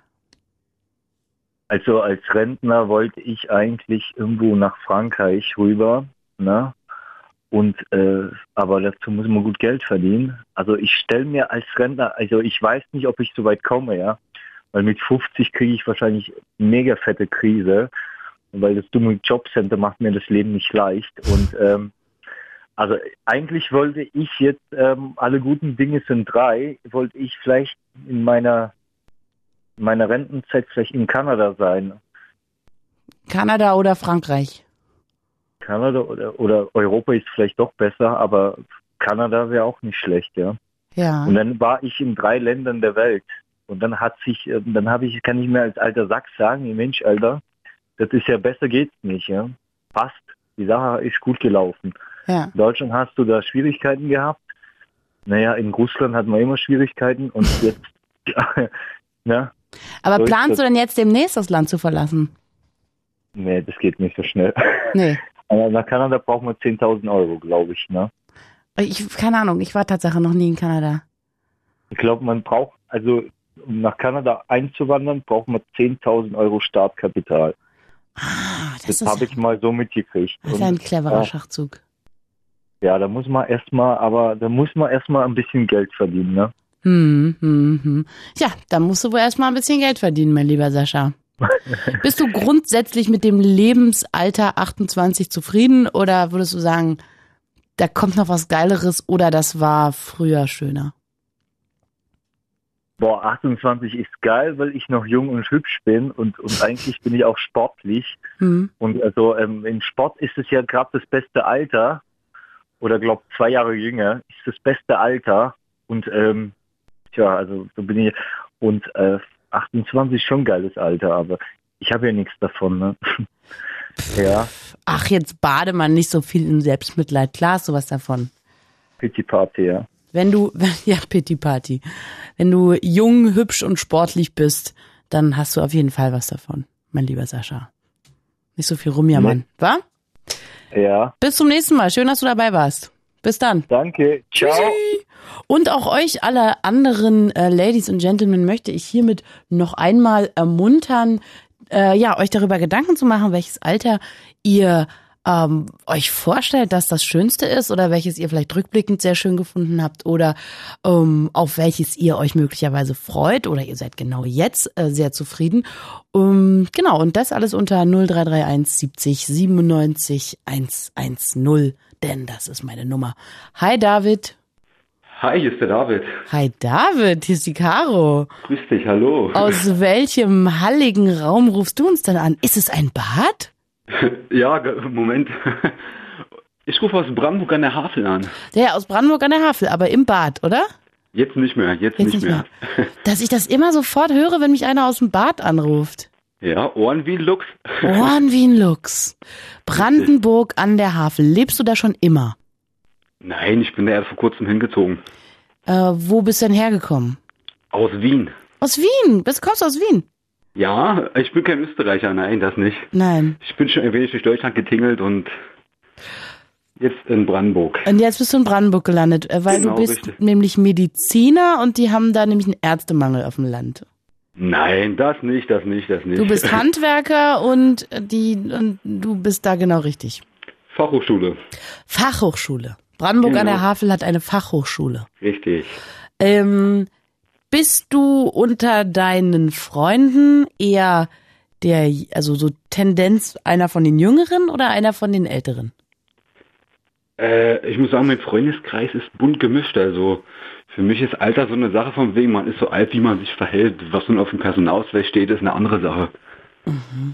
Also als Rentner wollte ich eigentlich irgendwo nach Frankreich rüber, ne? Und äh, aber dazu muss man gut Geld verdienen. Also ich stelle mir als Rentner, also ich weiß nicht, ob ich so weit komme, ja, weil mit fünfzig kriege ich wahrscheinlich mega fette Krise, weil das dumme Jobcenter macht mir das Leben nicht leicht. Und ähm, also eigentlich wollte ich jetzt ähm, alle guten Dinge sind drei, wollte ich vielleicht in meiner in meiner Rentenzeit vielleicht in Kanada sein. Kanada oder Frankreich? Kanada oder, oder Europa ist vielleicht doch besser, aber Kanada wäre auch nicht schlecht, ja. Ja. Und dann war ich in drei Ländern der Welt. Und dann hat sich, dann habe ich, kann ich mir als alter Sack sagen, Mensch, Alter, das ist ja besser geht's nicht, ja. Passt. Die Sache ist gut gelaufen. Ja. In Deutschland hast du da Schwierigkeiten gehabt. Naja, in Russland hat man immer Schwierigkeiten und jetzt, ja. Aber so planst du denn jetzt demnächst das Land zu verlassen? Nee, das geht nicht so schnell. Nee. Aber nach Kanada braucht man zehntausend Euro, glaube ich, ne? Ich, keine Ahnung, ich war tatsächlich noch nie in Kanada. Ich glaube, man braucht, also um nach Kanada einzuwandern, braucht man zehntausend Euro Startkapital. Ah, das, das habe ich mal so mitgekriegt. Das ist ein cleverer ja, Schachzug. Ja, da muss man erstmal, aber da muss man erstmal ein bisschen Geld verdienen, ne? Hm, hm, hm. Ja, da musst du wohl erstmal ein bisschen Geld verdienen, mein lieber Sascha. Bist du grundsätzlich mit dem Lebensalter achtundzwanzig zufrieden oder würdest du sagen, da kommt noch was Geileres oder das war früher schöner? Boah, achtundzwanzig ist geil, weil ich noch jung und hübsch bin und, und eigentlich bin ich auch sportlich. Mhm. Und also ähm, im Sport ist es ja gerade das beste Alter, oder glaub zwei Jahre jünger, ist das beste Alter. Und ähm, tja, also so bin ich. Und äh, achtundzwanzig schon geiles Alter, aber ich habe ja nichts davon, ne? Ja. Ach, jetzt bade man nicht so viel in Selbstmitleid. Klar ist sowas davon. Pity Party, ja. Wenn du, ja, Pity Party. Wenn du jung, hübsch und sportlich bist, dann hast du auf jeden Fall was davon, mein lieber Sascha. Nicht so viel rumjammern, nee. Wa? Ja. Bis zum nächsten Mal. Schön, dass du dabei warst. Bis dann. Danke. Ciao. Tschüssi. Und auch euch, alle anderen äh, Ladies und Gentlemen, möchte ich hiermit noch einmal ermuntern, äh, ja, euch darüber Gedanken zu machen, welches Alter ihr ähm, euch vorstellt, dass das Schönste ist oder welches ihr vielleicht rückblickend sehr schön gefunden habt oder ähm, auf welches ihr euch möglicherweise freut oder ihr seid genau jetzt äh, sehr zufrieden. Um, genau, und das alles unter null drei drei eins siebzig siebenundneunzig hundertzehn, denn das ist meine Nummer. Hi David. Hi, hier ist der David. Hi David, hier ist die Caro. Grüß dich, hallo. Aus welchem halligen Raum rufst du uns denn an? Ist es ein Bad? Ja, Moment. Ich rufe aus Brandenburg an der Havel an. Ja, aus Brandenburg an der Havel, aber im Bad, oder? Jetzt nicht mehr, jetzt, jetzt nicht, nicht mehr. mehr. Dass ich das immer sofort höre, wenn mich einer aus dem Bad anruft. Ja, Ohren wie ein Luchs. Ohren wie ein Luchs. Brandenburg an der Havel. Lebst du da schon immer? Nein, ich bin da erst vor kurzem hingezogen. Äh, wo bist du denn hergekommen? Aus Wien. Aus Wien? Bist, kommst du aus Wien? Ja, ich bin kein Österreicher, nein, das nicht. Nein. Ich bin schon ein wenig durch Deutschland getingelt und jetzt in Brandenburg. Und jetzt bist du in Brandenburg gelandet, weil genau, du bist richtig. Nämlich Mediziner und die haben da nämlich einen Ärztemangel auf dem Land. Nein, das nicht, das nicht, das nicht. Du bist Handwerker und, die, und du bist da genau richtig. Fachhochschule. Fachhochschule. Brandenburg genau. an der Havel hat eine Fachhochschule. Richtig. Ähm, bist du unter deinen Freunden eher der, also so Tendenz einer von den Jüngeren oder einer von den Älteren? Äh, ich muss sagen, mein Freundeskreis ist bunt gemischt. Also für mich ist Alter so eine Sache von wegen, man ist so alt, wie man sich verhält. Was nun auf dem Personalausweis steht, ist eine andere Sache. Mhm.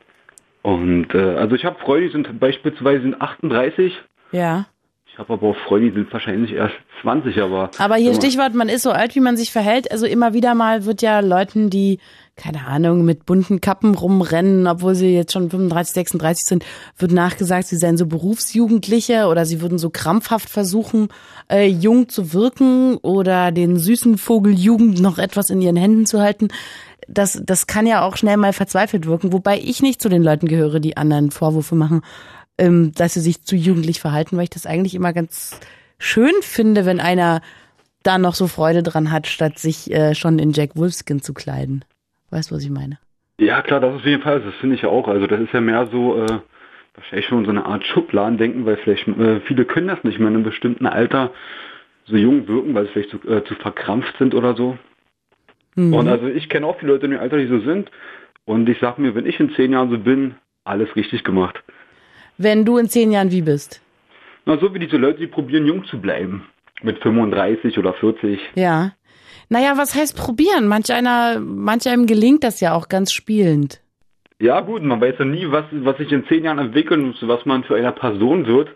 Und äh, also ich habe Freunde, die sind beispielsweise sind achtunddreißig. Ja. Ich habe aber auch Freunde, die sind wahrscheinlich erst zwanzig, aber... Aber hier Stichwort, man ist so alt, wie man sich verhält. Also immer wieder mal wird ja Leuten, die, keine Ahnung, mit bunten Kappen rumrennen, obwohl sie jetzt schon fünfunddreißig, sechsunddreißig sind, wird nachgesagt, sie seien so Berufsjugendliche oder sie würden so krampfhaft versuchen, äh, jung zu wirken oder den süßen Vogel Jugend noch etwas in ihren Händen zu halten. Das, das kann ja auch schnell mal verzweifelt wirken, wobei ich nicht zu den Leuten gehöre, die anderen Vorwürfe machen, ähm, dass sie sich zu jugendlich verhalten, weil ich das eigentlich immer ganz schön finde, wenn einer da noch so Freude dran hat, statt sich äh, schon in Jack Wolfskin zu kleiden. Weißt du, was ich meine? Ja, klar, das auf jeden Fall, das finde ich ja auch. Also das ist ja mehr so, äh, wahrscheinlich schon so eine Art Schubladendenken, weil vielleicht äh, viele können das nicht mehr in einem bestimmten Alter so jung wirken, weil sie vielleicht zu, äh, zu verkrampft sind oder so. Mhm. Und also ich kenne auch viele Leute in dem Alter, die so sind. Und ich sag mir, wenn ich in zehn Jahren so bin, alles richtig gemacht. Wenn du in zehn Jahren wie bist? Na, so wie diese Leute, die probieren, jung zu bleiben. Mit fünfunddreißig oder vierzig. Ja. Naja, was heißt probieren? Manch einer, manch einem gelingt das ja auch ganz spielend. Ja gut, man weiß ja nie, was, was sich in zehn Jahren entwickeln muss, was man für eine Person wird.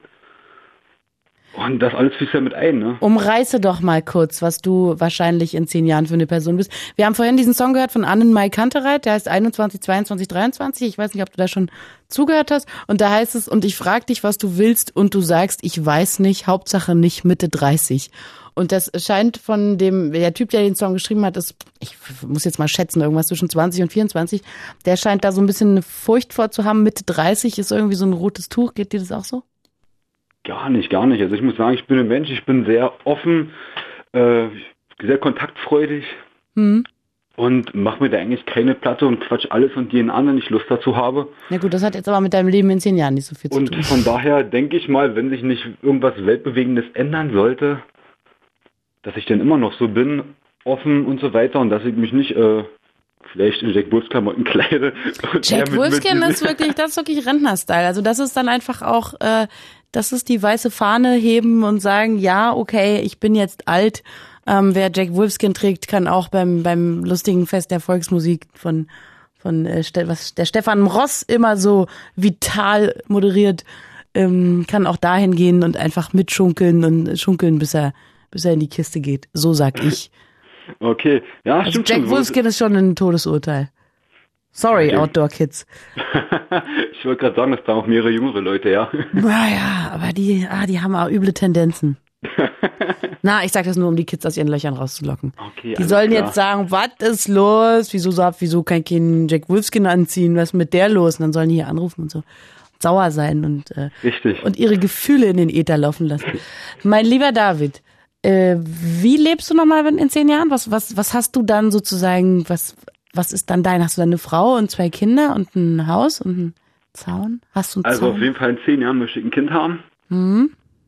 Und das alles fließt ja mit ein, ne? Umreiße doch mal kurz, was du wahrscheinlich in zehn Jahren für eine Person bist. Wir haben vorhin diesen Song gehört von Annenmai Kantereit, der heißt einundzwanzig, zweiundzwanzig, dreiundzwanzig. Ich weiß nicht, ob du da schon zugehört hast. Und da heißt es, und ich frag dich, was du willst, und du sagst, ich weiß nicht, Hauptsache nicht Mitte dreißig. Und das scheint von dem, der Typ, der den Song geschrieben hat, ist, ich muss jetzt mal schätzen, irgendwas zwischen zwanzig und vierundzwanzig, der scheint da so ein bisschen eine Furcht vor zu haben. Mitte dreißig ist irgendwie so ein rotes Tuch. Geht dir das auch so? Gar nicht, gar nicht. Also ich muss sagen, ich bin ein Mensch, ich bin sehr offen, äh, sehr kontaktfreudig mhm. und mache mir da eigentlich keine Platte und quatsch alles und jeden an, wenn ich Lust dazu habe. Ja gut, das hat jetzt aber mit deinem Leben in zehn Jahren nicht so viel zu und tun. Und von daher denke ich mal, wenn sich nicht irgendwas Weltbewegendes ändern sollte, dass ich dann immer noch so bin, offen und so weiter und dass ich mich nicht äh, vielleicht in Jack Wolfskin kleide. Jack Wolfskin ist wirklich, das ist wirklich Rentner-Style. Also das ist dann einfach auch, äh, das ist die weiße Fahne heben und sagen, ja, okay, ich bin jetzt alt, Ähm, wer Jack Wolfskin trägt, kann auch beim beim lustigen Fest der Volksmusik von von äh, Ste- was der Stefan Ross immer so vital moderiert, ähm, kann auch dahin gehen und einfach mitschunkeln und schunkeln, bis er bis er in die Kiste geht. So sag ich. Okay, ja, Also stimmt Jack schon. Wolfskin ist schon ein Todesurteil. Sorry, Okay. Outdoor Kids. Ich wollte gerade sagen, dass da auch mehrere jüngere Leute, ja. Naja, aber die, ah, die haben auch üble Tendenzen. Na, ich sag das nur, um die Kids aus ihren Löchern rauszulocken. Okay, Die alles sollen klar. jetzt sagen, was ist los? Wieso so, wieso kann kein Jack Wolfskin anziehen? Was ist mit der los? Und dann sollen die hier anrufen und so sauer sein und äh, Richtig. und ihre Gefühle in den Äther laufen lassen. Mein lieber David, äh, wie lebst du nochmal in zehn Jahren? Was was was hast du dann sozusagen? Was was ist dann dein? Hast du dann eine Frau und zwei Kinder und ein Haus und einen Zaun? Hast du einen Also Zaun? auf jeden Fall in zehn Jahren möchte ich ein Kind haben. Mhm.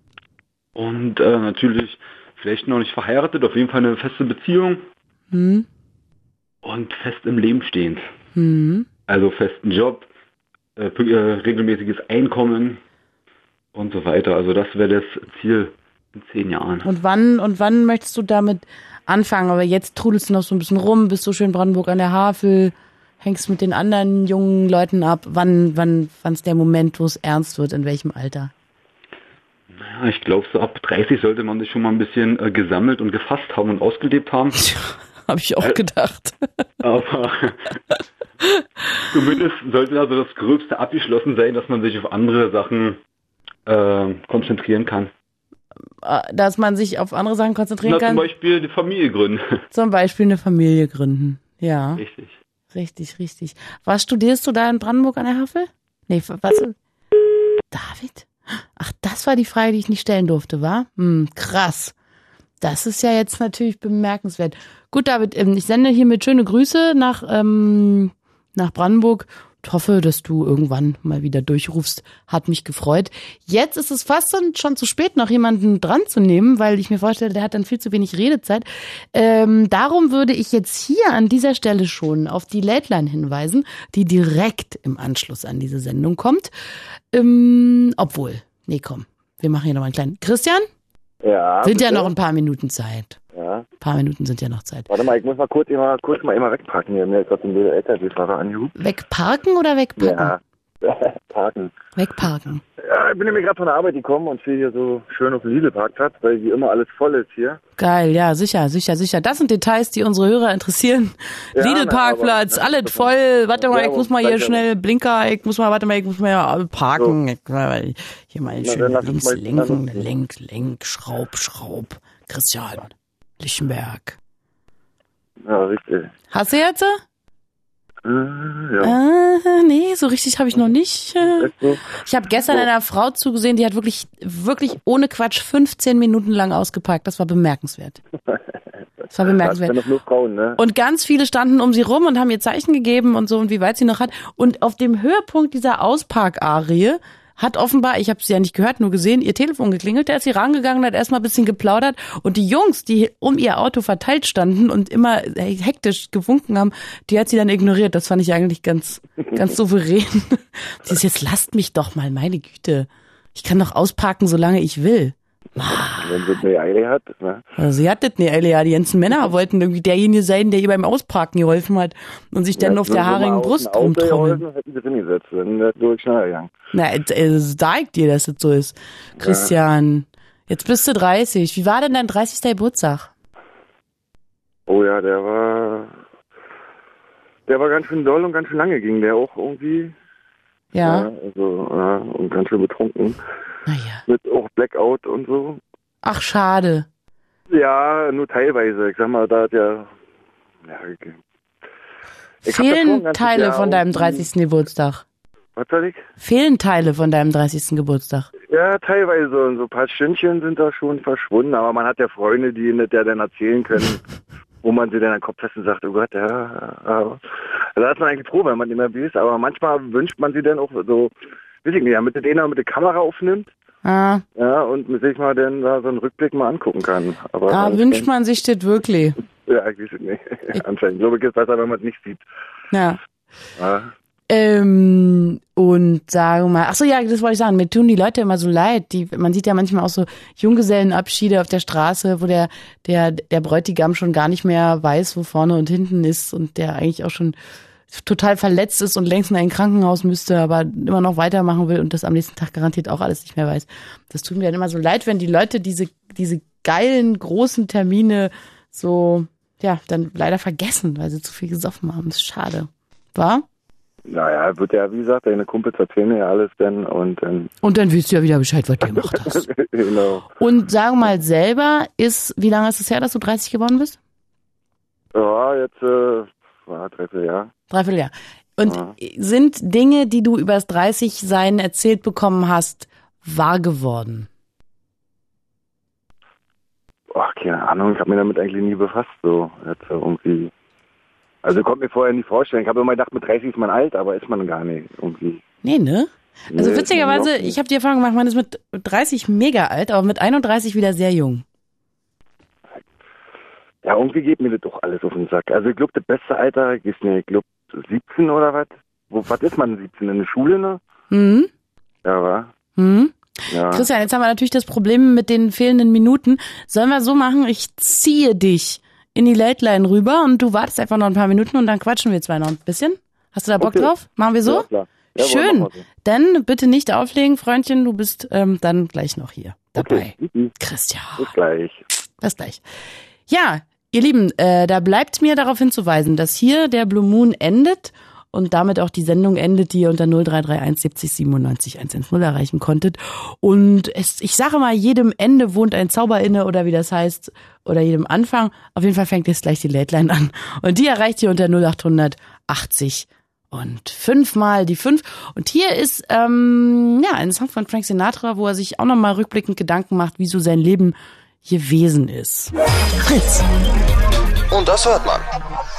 Und äh, natürlich vielleicht noch nicht verheiratet, auf jeden Fall eine feste Beziehung. Mhm. Und fest im Leben stehend. Mhm. Also festen Job, äh, äh, regelmäßiges Einkommen und so weiter. Also das wäre das Ziel in zehn Jahren. Und wann und wann möchtest du damit anfangen? Aber jetzt trudelst du noch so ein bisschen rum, bist so schön Brandenburg an der Havel, hängst mit den anderen jungen Leuten ab. Wann wann wann ist der Moment, wo es ernst wird? In welchem Alter? Ja, ich glaube, so ab dreißig sollte man sich schon mal ein bisschen äh, gesammelt und gefasst haben und ausgelebt haben. Habe ich auch gedacht. Aber zumindest sollte also das Gröbste abgeschlossen sein, dass man sich auf andere Sachen äh, konzentrieren kann. Dass man sich auf andere Sachen konzentrieren Na, kann. zum Beispiel die Familie gründen. Zum Beispiel eine Familie gründen. Ja. Richtig. Richtig, richtig. Was studierst du da in Brandenburg an der Havel? Nee, was? David? Ach, das war die Frage, die ich nicht stellen durfte, war? Hm, krass. Das ist ja jetzt natürlich bemerkenswert. Gut, David, ich sende hiermit schöne Grüße nach, ähm, nach Brandenburg. Ich hoffe, dass du irgendwann mal wieder durchrufst. Hat mich gefreut. Jetzt ist es fast schon zu spät, noch jemanden dran zu nehmen, weil ich mir vorstelle, der hat dann viel zu wenig Redezeit. Ähm, darum würde ich jetzt hier an dieser Stelle schon auf die Late-Line hinweisen, die direkt im Anschluss an diese Sendung kommt. Ähm, obwohl, nee, komm, wir machen hier noch mal einen kleinen. Christian? Ja. Sind bitte? ja noch ein paar Minuten Zeit. Ja. Ein paar Minuten sind ja noch Zeit. Warte mal, ich muss mal kurz immer, kurz mal immer wegpacken. Hier, mir ist gerade ein blöder L K W-Fahrer angerufen. Wegparken oder wegpacken? Ja. Parken. Wegparken. Ja, ich bin nämlich gerade von der Arbeit gekommen und stehe hier so schön auf dem Lidl-Parkplatz, weil wie immer alles voll ist hier. Geil, ja, sicher, sicher, sicher. Das sind Details, die unsere Hörer interessieren. Ja, Lidl-Parkplatz, na, aber- alles voll. Warte mal, Ja, ich muss mal hier danke. schnell Blinker, ich muss mal, warte mal, ich muss mal ja parken. So. Ich, mal hier mal Na, schön dann lass uns links mal- lenken, lass uns- lenk, lenk, schraub, schraub. Christian, Lichtenberg. Ja, richtig. Hast du jetzt? Äh, ja. Äh, nee, so richtig habe ich noch nicht. Äh. Ist so. Ich habe gestern einer Frau zugesehen, die hat wirklich, wirklich ohne Quatsch fünfzehn Minuten lang ausgeparkt. Das war bemerkenswert. Das war Das bemerkenswert. sind doch nur Frauen, ne? Und ganz viele standen um sie rum und haben ihr Zeichen gegeben und so und wie weit sie noch hat. Und auf dem Höhepunkt dieser Ausparkarie hat offenbar, ich habe sie ja nicht gehört, nur gesehen, ihr Telefon geklingelt. Der ist hier rangegangen, hat erstmal ein bisschen geplaudert. Und die Jungs, die um ihr Auto verteilt standen und immer hektisch gewunken haben, die hat sie dann ignoriert. Das fand ich eigentlich ganz, ganz souverän. Sie ist jetzt, lasst mich doch mal, meine Güte. Ich kann doch ausparken, solange ich will. Wenn sie eine Eile hat, ne? Also sie hattet eine L E A, die ganzen Männer wollten irgendwie derjenige sein, der ihr beim Ausparken geholfen hat und sich dann Ja, auf wenn der sie mal haarigen aus dem Brust Auto rumtrommeln. geholfen, hätten sie drin gesetzt, dann wäre es durch schneller gegangen. Na, äh, äh, sag dir, dass das so ist. Christian, jetzt bist du dreißig. Wie war denn dein dreißigster Geburtstag? Oh ja, der war, der war ganz schön doll und ganz schön lange ging der auch irgendwie. Ja. Ja, also, ja, und ganz schön betrunken. Naja. Mit auch Blackout und so. Ach, schade. Ja, nur teilweise. Ich sag mal, da hat ja, ja ich, ich hab das schon ein Fehlen ganzes Teile Jahr von deinem irgendwie- dreißigsten Geburtstag? Was soll ich? Fehlen Teile von deinem dreißigsten Geburtstag? Ja, teilweise. Und so ein paar Stündchen sind da schon verschwunden. Aber man hat ja Freunde, die ihnen das ja dann erzählen können, wo man sie dann an den Kopf fest und sagt, oh Gott, ja, ja. Da ist man eigentlich froh, wenn man nicht mehr ist. Aber manchmal wünscht man sie dann auch so, weiß ich nicht, ja, mit denen mit der Kamera aufnimmt. Ah, Ja, und sich mal dann da so einen Rückblick mal angucken kann. Aber ah wünscht man sich das wirklich? Ja, ich weiß es nicht. Anscheinend. So ist es besser, wenn man es nicht sieht. Ja. Ja. Ähm, und sagen wir mal, ach so, ja, das wollte ich sagen, mir tun die Leute immer so leid. Die, man sieht ja manchmal auch so Junggesellenabschiede auf der Straße, wo der, der, der Bräutigam schon gar nicht mehr weiß, wo vorne und hinten ist und der eigentlich auch schon total verletzt ist und längst in ein Krankenhaus müsste, aber immer noch weitermachen will und das am nächsten Tag garantiert auch alles nicht mehr weiß. Das tut mir dann immer so leid, wenn die Leute diese, diese geilen, großen Termine so, ja, dann leider vergessen, weil sie zu viel gesoffen haben. Das ist schade. War? Naja, wird ja, wie gesagt, deine Kumpels erzählen mir ja alles dann und dann... Und dann willst du ja wieder Bescheid, was du gemacht hast. Genau. Und sag mal selber, ist, wie lange ist es her, dass du dreißig geworden bist? Ja, jetzt, äh, war dreiviertel Jahr. Dreiviertel Jahr. Und Ja. sind Dinge, die du übers dreißig-Sein erzählt bekommen hast, wahr geworden? Ach, keine Ahnung, ich habe mir damit eigentlich nie befasst, so, jetzt so irgendwie... Also konnte mir vorher nicht vorstellen. Ich habe immer gedacht, mit dreißig ist man alt, aber ist man gar nicht irgendwie. Nee, ne? Also Nee, witzigerweise, ist man ich habe die Erfahrung gemacht, man ist mit dreißig mega alt, aber mit einunddreißig wieder sehr jung. Ja, irgendwie geht mir das doch alles auf den Sack. Also ich glaube, das beste Alter ist nicht, ich glaube siebzehn oder was? Wo, was ist man siebzehn? In der Schule, ne? Mhm. Ja, wa? Mhm. Ja. Christian, jetzt haben wir natürlich das Problem mit den fehlenden Minuten. Sollen wir so machen, ich ziehe dich in die Late Line rüber und du wartest einfach noch ein paar Minuten und dann quatschen wir zwei noch ein bisschen. Hast du da Bock Okay. drauf? Machen wir so? Ja, klar. Jawohl, Schön. machen wir so. Dann bitte nicht auflegen, Freundchen. Du bist ähm, dann gleich noch hier dabei. Okay. Mhm. Christian. Bis gleich. Bis gleich. Ja, ihr Lieben, äh, da bleibt mir darauf hinzuweisen, dass hier der Blue Moon endet und damit auch die Sendung endet, die ihr unter null drei drei eins siebzig siebenundneunzig hundertzehn erreichen konntet. Und es, ich sage mal, jedem Ende wohnt ein Zauber inne oder wie das heißt, oder jedem Anfang. Auf jeden Fall fängt jetzt gleich die Late Line an. Und die erreicht ihr unter null achthundert achtzig und fünfmal die fünf. Und hier ist ähm, ja ein Song von Frank Sinatra, wo er sich auch nochmal rückblickend Gedanken macht, wie so sein Leben gewesen ist. Fritz. Und das hört man.